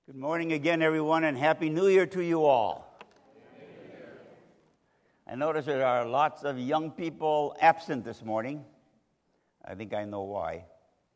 Good morning again, everyone, and Happy New Year to you all. I notice there are lots of young people absent this morning. I think I know why.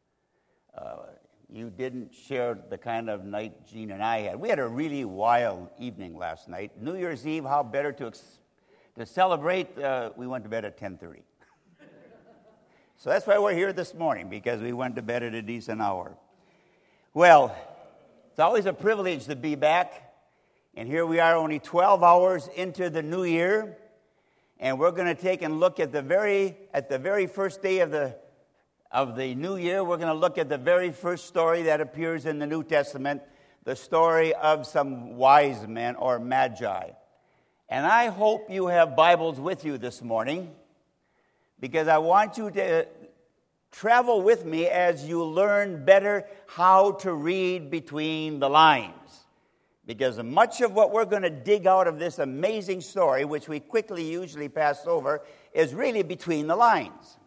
You didn't share the kind of night Gene and I had. We had a really wild evening last night. New Year's Eve, how better to celebrate? We went to bed at 10:30. So that's why we're here this morning, because we went to bed at a decent hour. Well, it's always a privilege to be back, and here we are only 12 hours into the new year, and we're going to take and look at the very first day of the new year. We're going to look at the very first story that appears in the New Testament, the story of some wise men or magi. And I hope you have Bibles with you this morning, because I want you to travel with me as you learn better how to read between the lines. Because much of what we're going to dig out of this amazing story, which we quickly usually pass over, is really between the lines.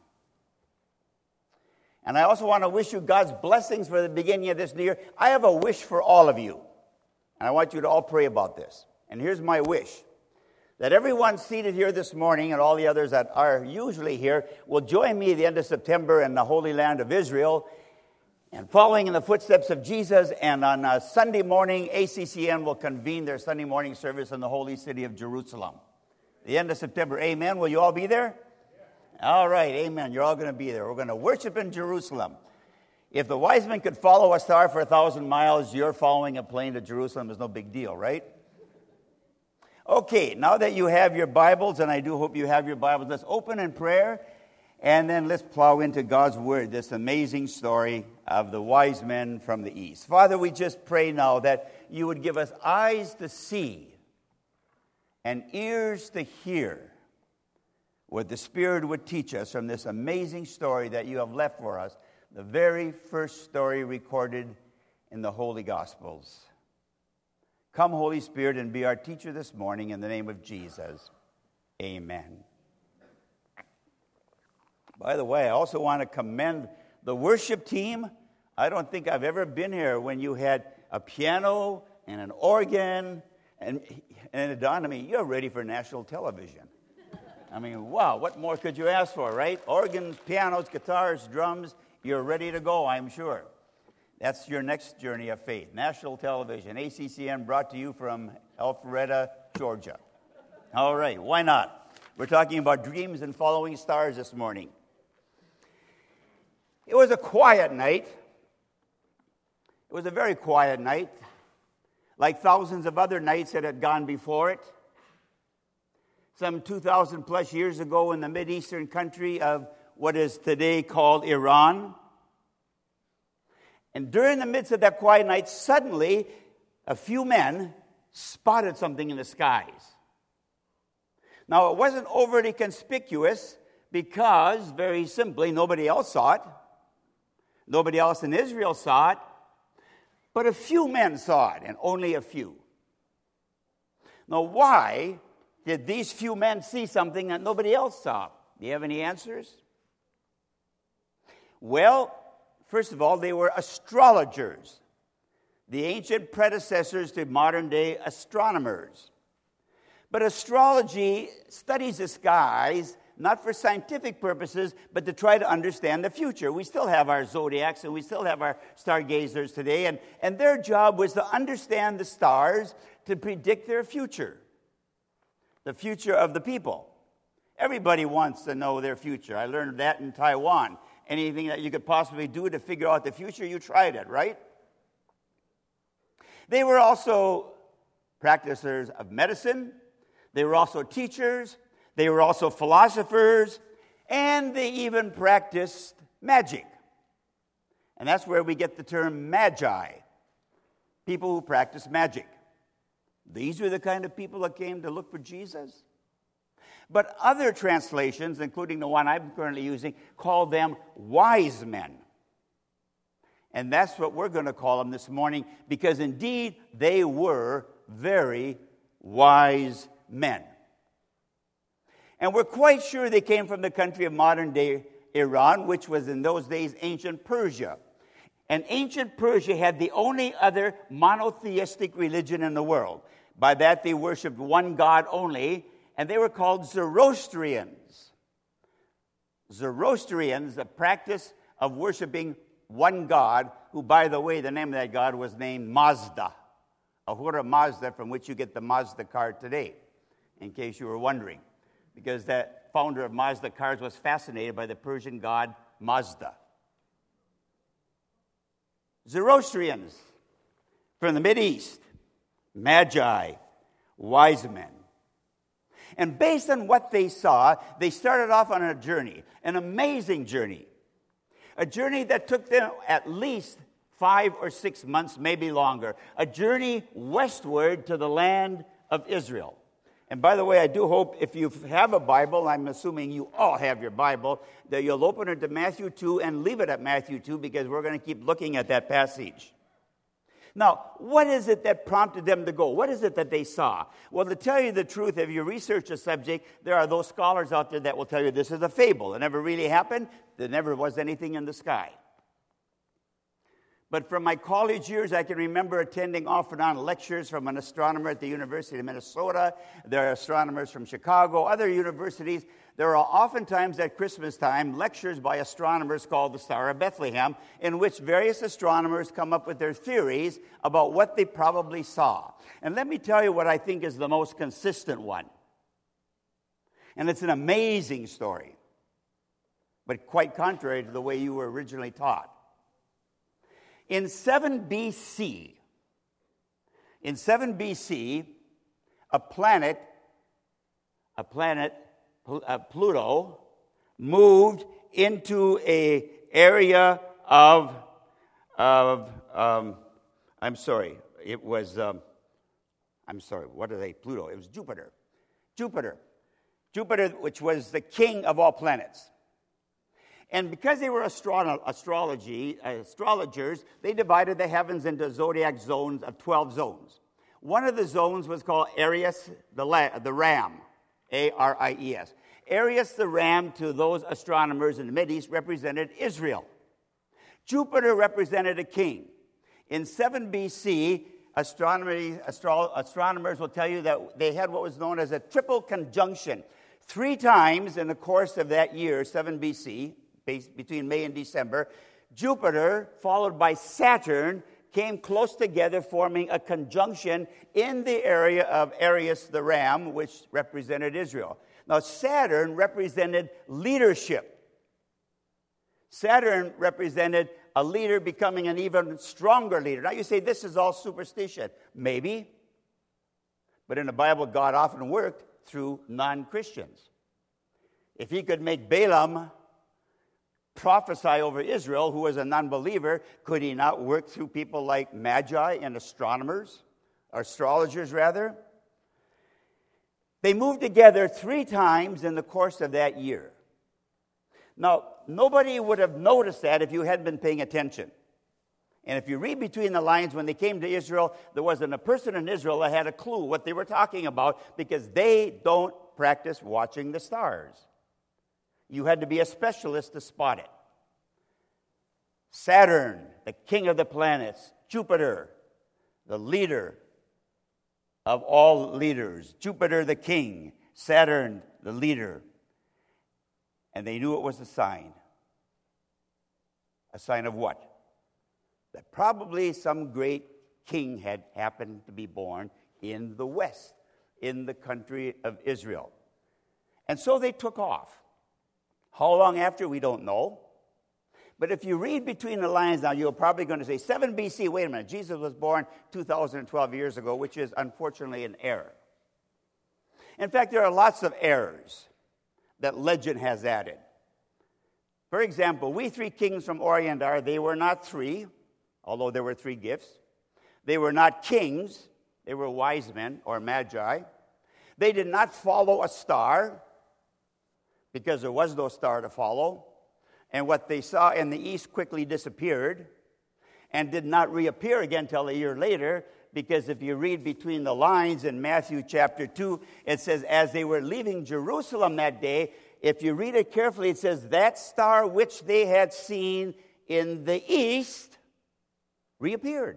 And I also want to wish you God's blessings for the beginning of this new year. I have a wish for all of you. And I want you to all pray about this. And here's my wish: that everyone seated here this morning and all the others that are usually here will join me at the end of September in the Holy Land of Israel and following in the footsteps of Jesus. And on Sunday morning, ACCN will convene their Sunday morning service in the holy city of Jerusalem. The end of September. Amen. Will you all be there? Yeah. All right. Amen. You're all going to be there. We're going to worship in Jerusalem. If the wise men could follow a star for 1,000 miles, you're following a plane to Jerusalem is no big deal, right? Okay, now that you have your Bibles, and I do hope you have your Bibles, let's open in prayer, and then let's plow into God's Word, this amazing story of the wise men from the East. Father, we just pray now that you would give us eyes to see and ears to hear what the Spirit would teach us from this amazing story that you have left for us, the very first story recorded in the Holy Gospels. Come, Holy Spirit, and be our teacher this morning in the name of Jesus. Amen. By the way, I also want to commend the worship team. I don't think I've ever been here when you had a piano and an organ, and it dawned on me, you're ready for national television. I mean, wow, what more could you ask for, right? Organs, pianos, guitars, drums, you're ready to go, I'm sure. That's your next journey of faith. National television, ACCN, brought to you from Alpharetta, Georgia. All right, why not? We're talking about dreams and following stars this morning. It was a quiet night. It was a very quiet night, like thousands of other nights that had gone before it. Some 2,000 plus years ago in the Mideastern country of what is today called Iran. And during the midst of that quiet night, suddenly, a few men spotted something in the skies. Now, it wasn't overly conspicuous because, very simply, nobody else saw it. Nobody else in Israel saw it. But a few men saw it, and only a few. Now, why did these few men see something that nobody else saw? Do you have any answers? Well, first of all, they were astrologers, the ancient predecessors to modern-day astronomers. But astrology studies the skies not for scientific purposes, but to try to understand the future. We still have our zodiacs and we still have our stargazers today, and their job was to understand the stars to predict their future, the future of the people. Everybody wants to know their future. I learned that in Taiwan. Anything that you could possibly do to figure out the future, you tried it, right? They were also practitioners of medicine. They were also teachers. They were also philosophers. And they even practiced magic. And that's where we get the term magi, people who practice magic. These were the kind of people that came to look for Jesus. But other translations, including the one I'm currently using, call them wise men. And that's what we're going to call them this morning, because indeed they were very wise men. And we're quite sure they came from the country of modern-day Iran, which was in those days ancient Persia. And ancient Persia had the only other monotheistic religion in the world. By that, they worshipped one God only, and they were called Zoroastrians. Zoroastrians, the practice of worshiping one God, who, by the way, the name of that God was named Mazda. Ahura Mazda, from which you get the Mazda car today, in case you were wondering. Because that founder of Mazda cars was fascinated by the Persian god Mazda. Zoroastrians from the Mideast, Magi, wise men. And based on what they saw, they started off on a journey, an amazing journey. A journey that took them at least 5 or 6 months, maybe longer. A journey westward to the land of Israel. And by the way, I do hope if you have a Bible, I'm assuming you all have your Bible, that you'll open it to Matthew 2 and leave it at Matthew 2 because we're going to keep looking at that passage. Now, what is it that prompted them to go? What is it that they saw? Well, to tell you the truth, if you research a subject, there are those scholars out there that will tell you this is a fable. It never really happened. There never was anything in the sky. But from my college years, I can remember attending off and on lectures from an astronomer at the University of Minnesota. There are astronomers from Chicago, other universities. There are oftentimes at Christmas time lectures by astronomers called the Star of Bethlehem, in which various astronomers come up with their theories about what they probably saw. And let me tell you what I think is the most consistent one. And it's an amazing story, but quite contrary to the way you were originally taught. In 7 BC, a planet, Pluto, moved into an area of Pluto. It was Jupiter. Jupiter, which was the king of all planets. And because they were astrologers, they divided the heavens into zodiac zones of 12 zones. One of the zones was called Arius the Ram, A-R-I-E-S. Arius the Ram, to those astronomers in the Mideast, represented Israel. Jupiter represented a king. In 7 BC, astronomers will tell you that they had what was known as a triple conjunction. 3 times in the course of that year, 7 BC, between May and December, Jupiter, followed by Saturn, came close together, forming a conjunction in the area of Arius the Ram, which represented Israel. Now, Saturn represented leadership. Saturn represented a leader becoming an even stronger leader. Now, you say this is all superstition. Maybe. But in the Bible, God often worked through non-Christians. If he could make Balaam prophesy over Israel, who was a non-believer, could he not work through people like magi and astrologers rather? They moved together 3 times in the course of that year. Now, nobody would have noticed that if you hadn't been paying attention. And if you read between the lines, when they came to Israel, there wasn't a person in Israel that had a clue what they were talking about because they don't practice watching the stars. You had to be a specialist to spot it. Saturn, the king of the planets. Jupiter, the leader of all leaders. Jupiter, the king. Saturn, the leader. And they knew it was a sign. A sign of what? That probably some great king had happened to be born in the west, in the country of Israel. And so they took off. How long after, we don't know. But if you read between the lines now, you're probably going to say, 7 BC, wait a minute, Jesus was born 2,012 years ago, which is unfortunately an error. In fact, there are lots of errors that legend has added. For example, we 3 kings from Orient are, they were not 3, although there were 3 gifts. They were not kings, they were wise men or magi. They did not follow a star, because there was no star to follow. And what they saw in the east quickly disappeared and did not reappear again till a year later, because if you read between the lines in Matthew chapter 2, it says, as they were leaving Jerusalem that day, if you read it carefully, it says, that star which they had seen in the east reappeared,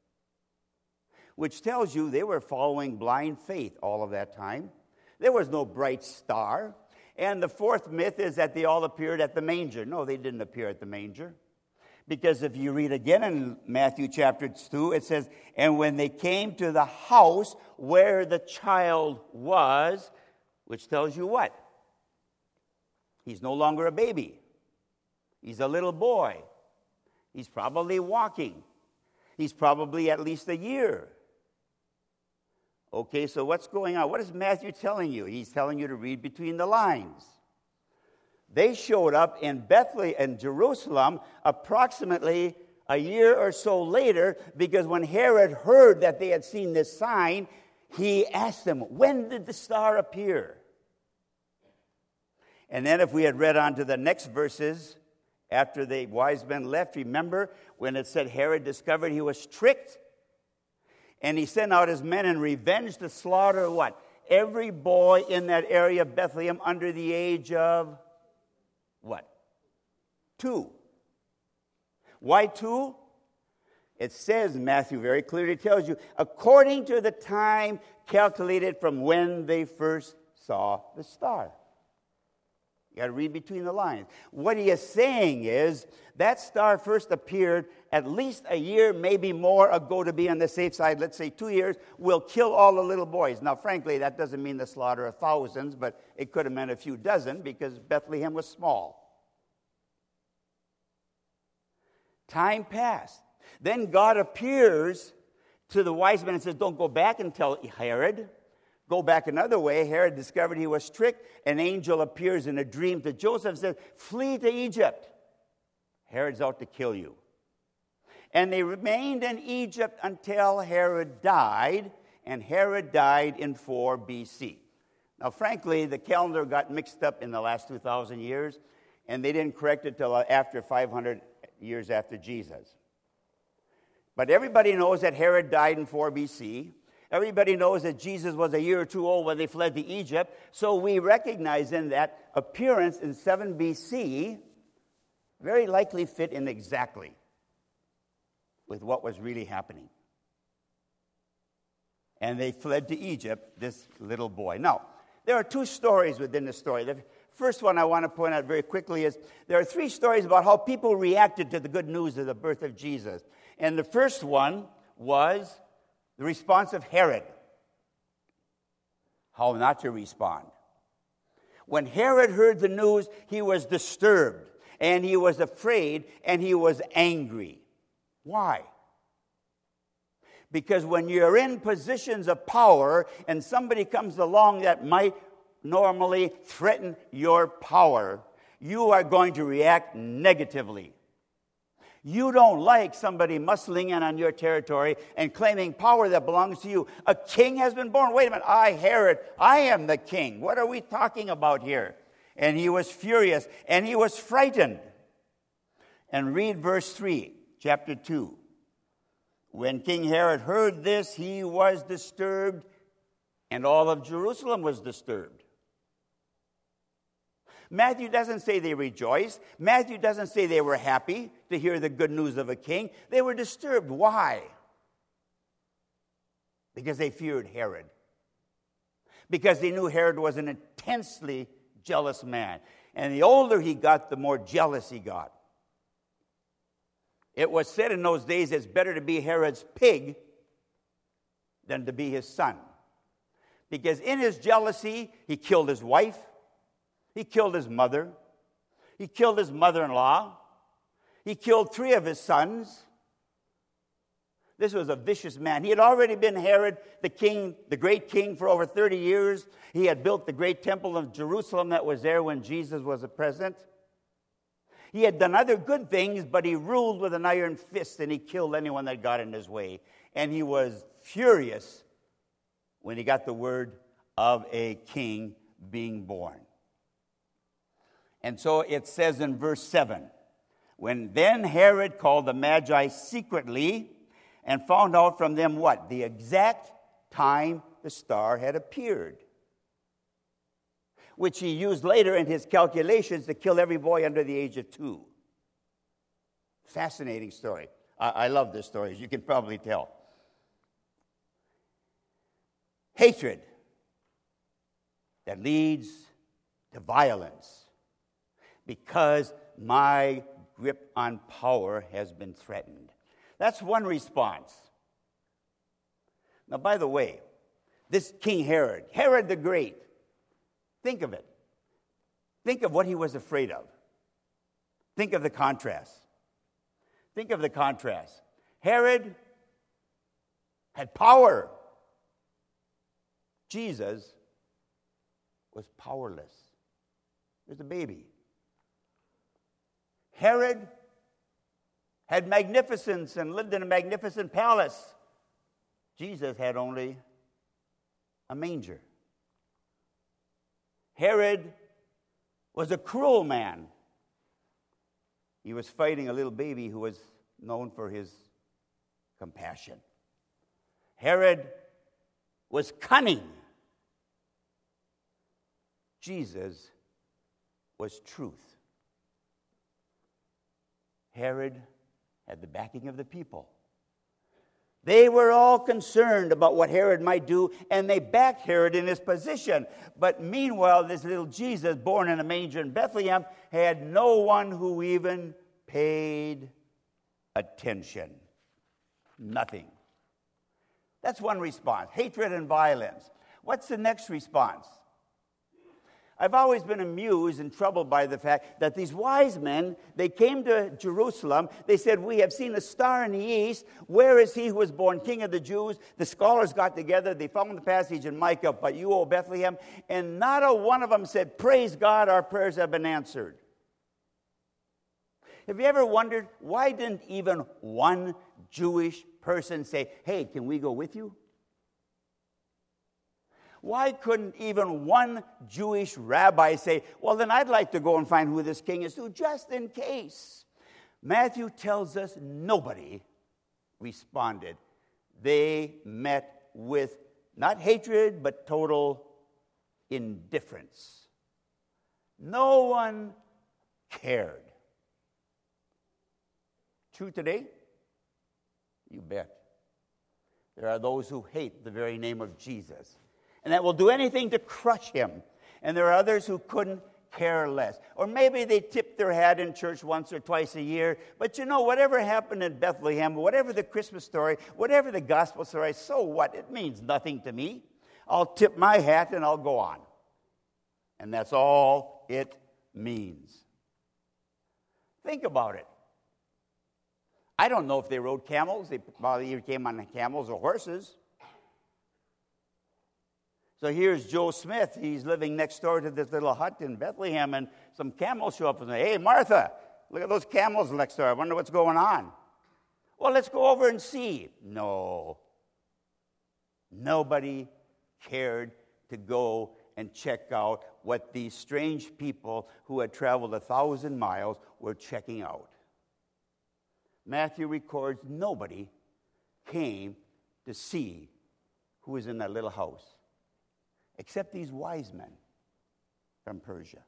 which tells you they were following blind faith all of that time. There was no bright star. And the fourth myth is that they all appeared at the manger. No, they didn't appear at the manger. Because if you read again in Matthew chapter 2, it says, and when they came to the house where the child was, which tells you what? He's no longer a baby. He's a little boy. He's probably walking. He's probably at least a year. Okay, so what's going on? What is Matthew telling you? He's telling you to read between the lines. They showed up in Bethlehem and Jerusalem approximately a year or so later, because when Herod heard that they had seen this sign, he asked them, when did the star appear? And then if we had read on to the next verses, after the wise men left, remember when it said Herod discovered he was tricked? And he sent out his men in revenge to slaughter what? Every boy in that area of Bethlehem under the age of what? 2. Why 2? It says, Matthew very clearly tells you, according to the time calculated from when they first saw the star. You got to read between the lines. What he is saying is that star first appeared at least a year, maybe more ago, to be on the safe side. Let's say 2 years. Will kill all the little boys. Now, frankly, that doesn't mean the slaughter of thousands, but it could have meant a few dozen because Bethlehem was small. Time passed. Then God appears to the wise men and says, don't go back and tell Herod. Go back another way. Herod discovered he was tricked. An angel appears in a dream to Joseph and says, flee to Egypt. Herod's out to kill you. And they remained in Egypt until Herod died, and Herod died in 4 BC. Now, frankly, the calendar got mixed up in the last 2,000 years, and they didn't correct it till after 500 years after Jesus. But everybody knows that Herod died in 4 BC. Everybody knows that Jesus was a year or two old when they fled to Egypt. So we recognize in that appearance in 7 BC very likely fit in exactly with what was really happening. And they fled to Egypt, this little boy. Now, there are 2 stories within the story. The first one I want to point out very quickly is there are 3 stories about how people reacted to the good news of the birth of Jesus. And the first one was the response of Herod. How not to respond. When Herod heard the news, he was disturbed, and he was afraid, and he was angry. Why? Because when you're in positions of power, and somebody comes along that might normally threaten your power, you are going to react negatively. You don't like somebody muscling in on your territory and claiming power that belongs to you. A king has been born. Wait a minute. I, Herod, I am the king. What are we talking about here? And he was furious and he was frightened. And read verse 3, chapter 2. When King Herod heard this, he was disturbed, and all of Jerusalem was disturbed. Matthew doesn't say they rejoiced. Matthew doesn't say they were happy to hear the good news of a king. They were disturbed. Why? Because they feared Herod. Because they knew Herod was an intensely jealous man. And the older he got, the more jealous he got. It was said in those days it's better to be Herod's pig than to be his son. Because in his jealousy, he killed his wife. He killed his mother. He killed his mother-in-law. He killed 3 of his sons. This was a vicious man. He had already been Herod, the king, the great king, for over 30 years. He had built the great temple of Jerusalem that was there when Jesus was present. He had done other good things, but he ruled with an iron fist, and he killed anyone that got in his way. And he was furious when he got the word of a king being born. And so it says in verse 7, when then Herod called the Magi secretly and found out from them what? The exact time the star had appeared, which he used later in his calculations to kill every boy under the age of 2. Fascinating story. I love this story, as you can probably tell. Hatred that leads to violence because my grip on power has been threatened. That's one response. Now, by the way, this King Herod, Herod the Great, think of it. Think of what he was afraid of. Think of the contrast. Think of the contrast. Herod had power. Jesus was powerless. He was a baby. Herod had magnificence and lived in a magnificent palace. Jesus had only a manger. Herod was a cruel man. He was fighting a little baby who was known for his compassion. Herod was cunning. Jesus was truth. Herod had the backing of the people. They were all concerned about what Herod might do, and they backed Herod in his position. But meanwhile, this little Jesus, born in a manger in Bethlehem, had no one who even paid attention. Nothing. That's one response, hatred and violence. What's the next response? I've always been amused and troubled by the fact that these wise men, they came to Jerusalem. They said, we have seen a star in the east. Where is he who was born King of the Jews? The scholars got together. They found the passage in Micah, but you, O Bethlehem. And not a one of them said, praise God, our prayers have been answered. Have you ever wondered, why didn't even one Jewish person say, hey, can we go with you? Why couldn't even one Jewish rabbi say, well, then I'd like to go and find who this king is, too, just in case? Matthew tells us nobody responded. They met with not hatred, but total indifference. No one cared. True today? You bet. There are those who hate the very name of Jesus, and that will do anything to crush him. And there are others who couldn't care less. Or maybe they tip their hat in church once or twice a year. But you know, whatever happened in Bethlehem, whatever the Christmas story, whatever the gospel story, so what? It means nothing to me. I'll tip my hat and I'll go on. And that's all it means. Think about it. I don't know if they rode camels. They probably either came on camels or horses. So here's Joe Smith. He's living next door to this little hut in Bethlehem, and some camels show up and say, hey, Martha, look at those camels next door. I wonder what's going on. Well, let's go over and see. No. Nobody cared to go and check out what these strange people who had traveled 1,000 miles were checking out. Matthew records nobody came to see who was in that little house, except these wise men from Persia.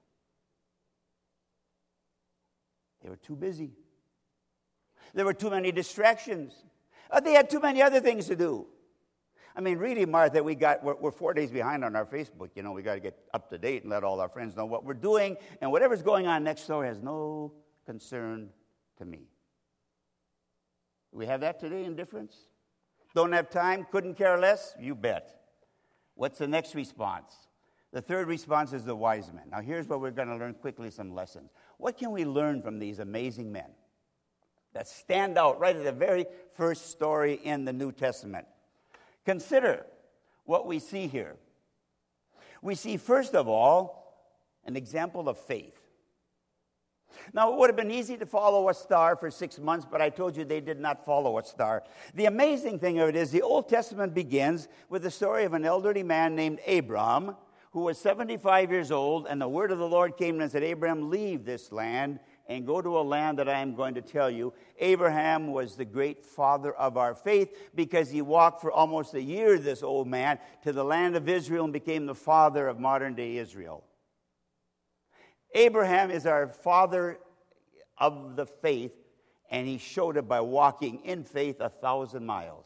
They were too busy. There were too many distractions. They had too many other things to do. I mean, really, Martha, we're 4 days behind on our Facebook. You know, we got to get up to date and let all our friends know what we're doing. And whatever's going on next door has no concern to me. Do we have that today, indifference? Don't have time, couldn't care less? You bet. What's the next response? The third response is the wise men. Now, here's what we're going to learn quickly, some lessons. What can we learn from these amazing men that stand out right at the very first story in the New Testament? Consider what we see here. We see, first of all, an example of faith. Now, it would have been easy to follow a star for 6 months, but I told you they did not follow a star. The amazing thing of it is the Old Testament begins with the story of an elderly man named Abram, who was 75 years old, and the word of the Lord came and said, Abram, leave this land and go to a land that I am going to tell you. Abraham was the great father of our faith because he walked for almost a year, this old man, to the land of Israel and became the father of modern-day Israel. Abraham is our father of the faith, And he showed it by walking in faith 1,000 miles.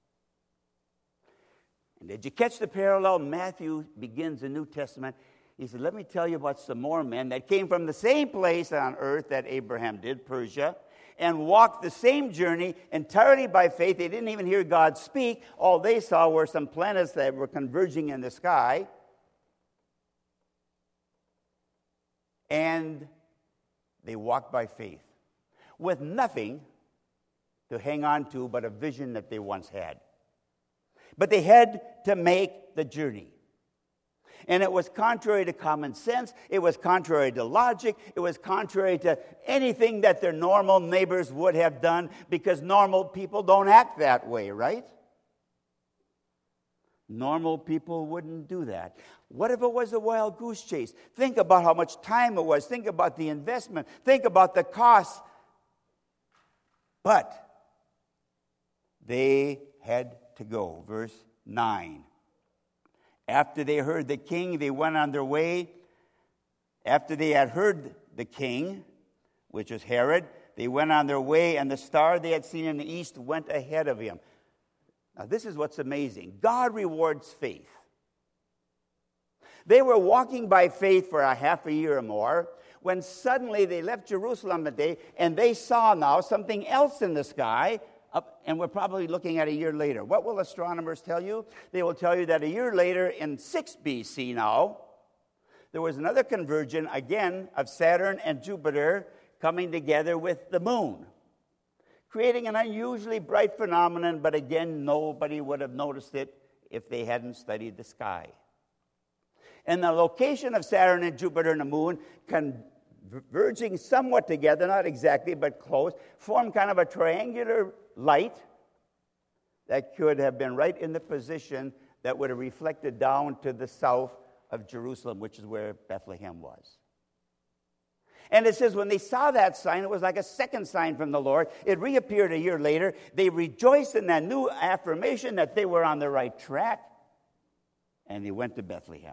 And did you catch the parallel? Matthew begins the New Testament. He said, let me tell you about some more men that came from the same place on earth that Abraham did, Persia, and walked the same journey entirely by faith. They didn't even hear God speak. All they saw were some planets that were converging in the sky. And they walked by faith with nothing to hang on to but a vision that they once had. But they had to make the journey. And it was contrary to common sense. It was contrary to logic. It was contrary to anything that their normal neighbors would have done, because normal people don't act that way, right? Normal people wouldn't do that. What if it was a wild goose chase? Think about how much time it was. Think about the investment. Think about the cost. But they had to go. Verse 9. After they heard the king, they went on their way. After they had heard the king, which was Herod, they went on their way, and the star they had seen in the east went ahead of him. Now, this is what's amazing. God rewards faith. They were walking by faith for a half a year or more, when suddenly they left Jerusalem that day, and they saw now something else in the sky, and we're probably looking at a year later. What will astronomers tell you? They will tell you that a year later, in 6 BC now, there was another convergence, again, of Saturn and Jupiter coming together with the moon, creating an unusually bright phenomenon, but again, nobody would have noticed it if they hadn't studied the sky. And the location of Saturn and Jupiter and the moon, converging somewhat together, not exactly, but close, formed kind of a triangular light that could have been right in the position that would have reflected down to the south of Jerusalem, which is where Bethlehem was. And it says when they saw that sign, it was like a second sign from the Lord. It reappeared a year later. They rejoiced in that new affirmation that they were on the right track, and they went to Bethlehem.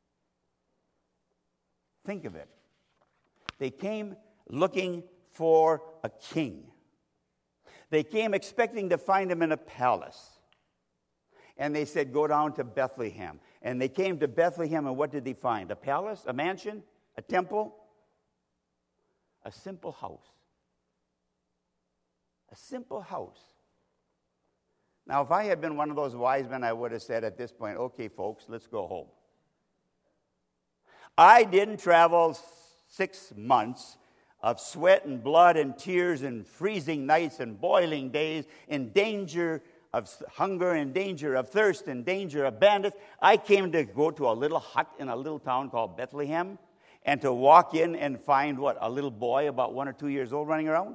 Think of it. They came looking for a king. They came expecting to find him in a palace. And they said, go down to Bethlehem. And they came to Bethlehem, and what did they find? A palace? A mansion? A temple? A simple house. A simple house. Now, if I had been one of those wise men, I would have said at this point, okay, folks, let's go home. I didn't travel 6 months of sweat and blood and tears and freezing nights and boiling days, in danger of hunger and danger of thirst and danger of bandits. I came to go to a little hut in a little town called Bethlehem, and to walk in and find, what, a little boy about 1 or 2 years old running around?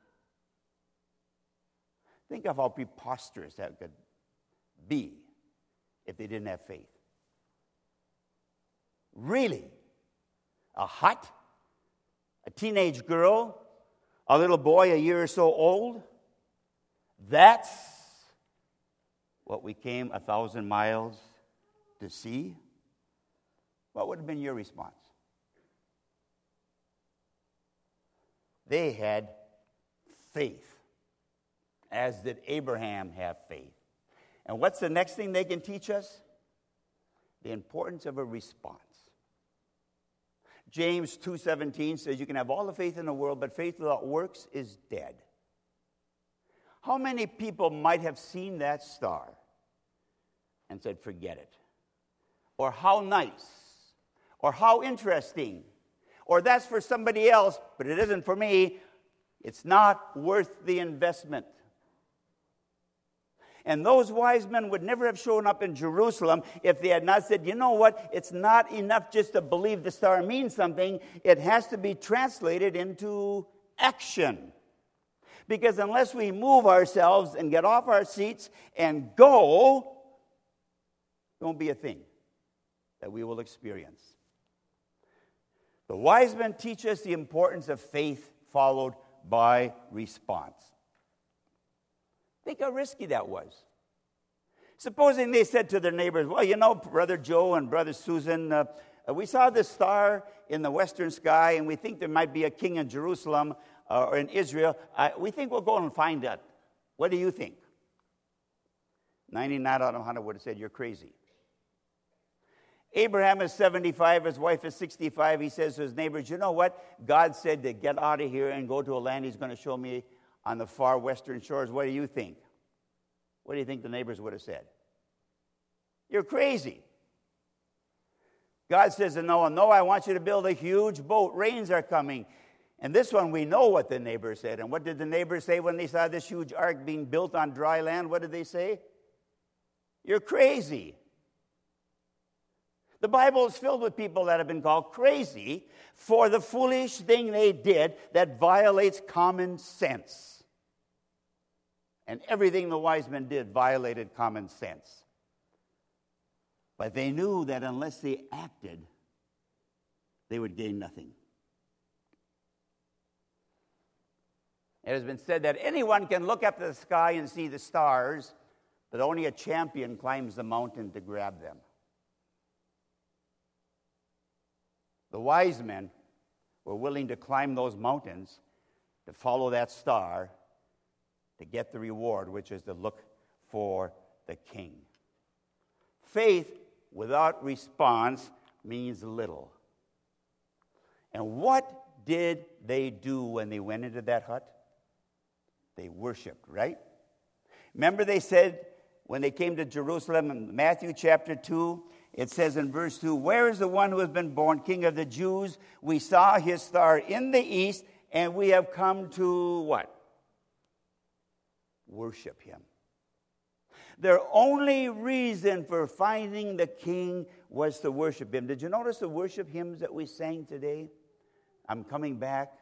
Think of how preposterous that could be if they didn't have faith. Really? A hut? A teenage girl? A little boy a year or so old? That's what we came 1,000 miles to see? What would have been your response? They had faith, as did Abraham have faith. And what's the next thing they can teach us? The importance of a response. James 2:17 says you can have all the faith in the world, but faith without works is dead. How many people might have seen that star and said, forget it? Or how nice? Or how interesting? Or that's for somebody else, but it isn't for me. It's not worth the investment. And those wise men would never have shown up in Jerusalem if they had not said, you know what, it's not enough just to believe the star means something. It has to be translated into action. Because unless we move ourselves and get off our seats and go, there won't be a thing that we will experience. The wise men teach us the importance of faith followed by response. Think how risky that was. Supposing they said to their neighbors, well, you know, Brother Joe and Brother Susan, we saw this star in the western sky, and we think there might be a king in Jerusalem. or in Israel, we think we'll go and find that. What do you think? 99 out of 100 would have said, you're crazy. Abraham is 75, his wife is 65. He says to his neighbors, you know what? God said to get out of here and go to a land he's going to show me on the far western shores. What do you think? What do you think the neighbors would have said? You're crazy. God says to Noah, no, I want you to build a huge boat. Rains are coming. And this one, we know what the neighbors said. And what did the neighbors say when they saw this huge ark being built on dry land? What did they say? You're crazy. The Bible is filled with people that have been called crazy for the foolish thing they did that violates common sense. And everything the wise men did violated common sense. But they knew that unless they acted, they would gain nothing. It has been said that anyone can look up to the sky and see the stars, but only a champion climbs the mountain to grab them. The wise men were willing to climb those mountains to follow that star to get the reward, which is to look for the king. Faith without response means little. And what did they do when they went into that hut? They worshiped, right? Remember they said when they came to Jerusalem in Matthew chapter 2, it says in verse 2, where is the one who has been born King of the Jews? We saw his star in the east, and we have come to what? Worship him. Their only reason for finding the king was to worship him. Did you notice the worship hymns that we sang today? I'm coming back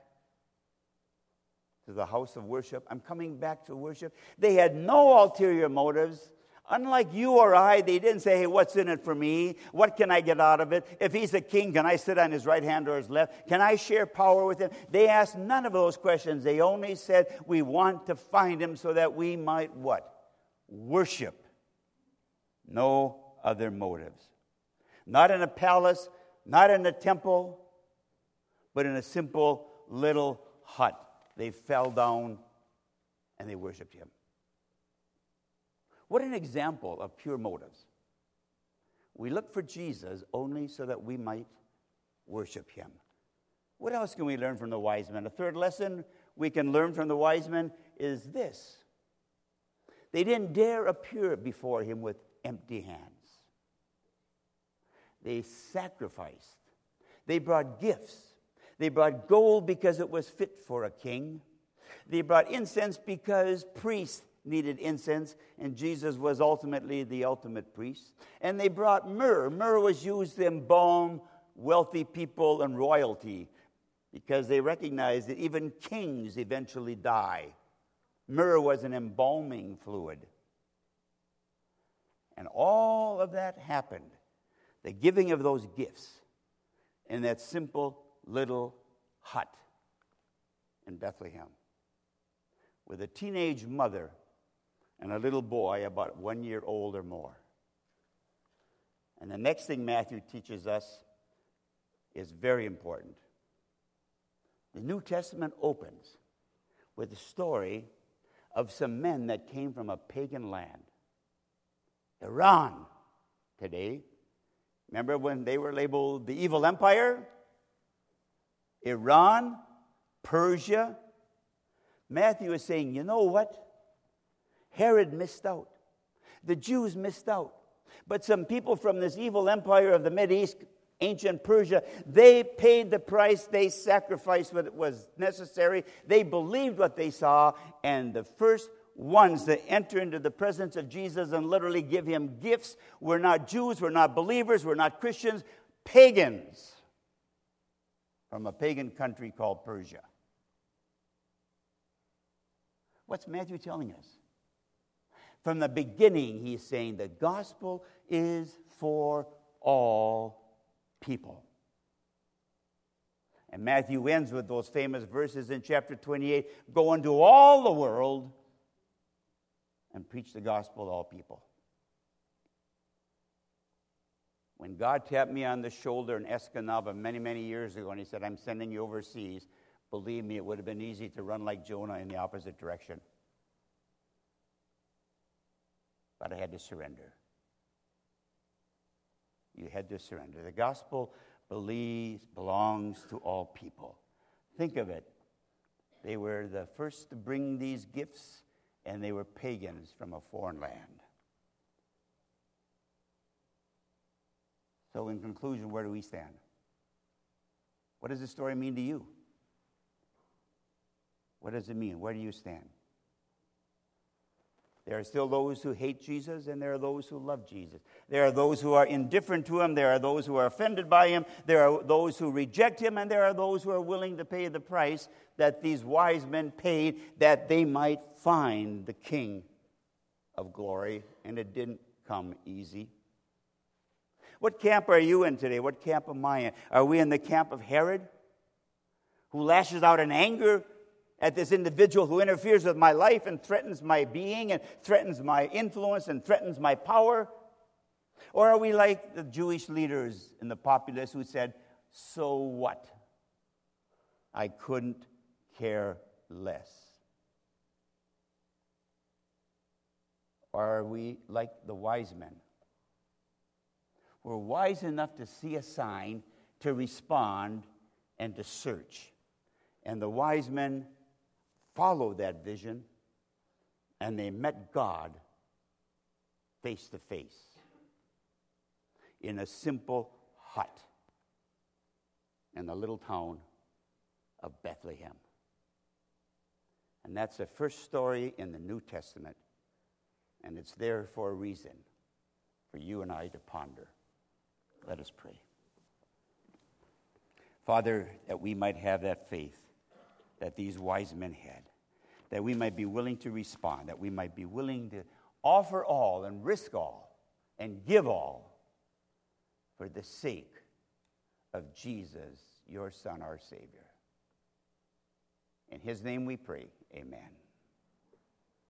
to the house of worship. I'm coming back to worship. They had no ulterior motives. Unlike you or I, they didn't say, hey, what's in it for me? What can I get out of it? If he's a king, can I sit on his right hand or his left? Can I share power with him? They asked none of those questions. They only said, we want to find him so that we might what? Worship. No other motives. Not in a palace, not in a temple, but in a simple little hut. They fell down and they worshiped him. What an example of pure motives. We look for Jesus only so that we might worship him. What else can we learn from the wise men? A third lesson we can learn from the wise men is this. They didn't dare appear before him with empty hands. They sacrificed. They brought gifts. They brought gold because it was fit for a king. They brought incense because priests needed incense, and Jesus was ultimately the ultimate priest. And they brought myrrh. Myrrh was used to embalm wealthy people and royalty because they recognized that even kings eventually die. Myrrh was an embalming fluid. And all of that happened, the giving of those gifts, in that simple little hut in Bethlehem with a teenage mother and a little boy about 1 year old or more. And the next thing Matthew teaches us is very important. The New Testament opens with the story of some men that came from a pagan land. Iran today. Remember when they were labeled the evil empire? Iran, Persia. Matthew is saying, you know what? Herod missed out. The Jews missed out. But some people from this evil empire of the Mideast, ancient Persia, they paid the price. They sacrificed what was necessary. They believed what they saw. And the first ones that enter into the presence of Jesus and literally give him gifts were not Jews, were not believers, were not Christians, pagans from a pagan country called Persia. What's Matthew telling us? From the beginning, he's saying the gospel is for all people. And Matthew ends with those famous verses in chapter 28, go into all the world and preach the gospel to all people. When God tapped me on the shoulder in Escanaba many, many years ago, and he said, I'm sending you overseas, Believe me, it would have been easy to run like Jonah in the opposite direction. But I had to surrender. You had to surrender. The gospel belongs to all people. Think of it. They were the first to bring these gifts, and they were pagans from a foreign land. So in conclusion, where do we stand? What does this story mean to you? What does it mean? Where do you stand? There are still those who hate Jesus, and there are those who love Jesus. There are those who are indifferent to him. There are those who are offended by him. There are those who reject him, and there are those who are willing to pay the price that these wise men paid that they might find the King of glory, and it didn't come easy. What camp are you in today? What camp am I in? Are we in the camp of Herod, who lashes out in anger at this individual who interferes with my life and threatens my being and threatens my influence and threatens my power? Or are we like the Jewish leaders and the populace who said, so what? I couldn't care less. Or are we like the wise men? We're wise enough to see a sign, to respond, and to search. And the wise men followed that vision, and they met God face to face in a simple hut in the little town of Bethlehem. And that's the first story in the New Testament, and it's there for a reason, for you and I to ponder. Let us pray. Father, that we might have that faith that these wise men had, that we might be willing to respond, that we might be willing to offer all and risk all and give all for the sake of Jesus, your Son, our Savior. In his name we pray, amen.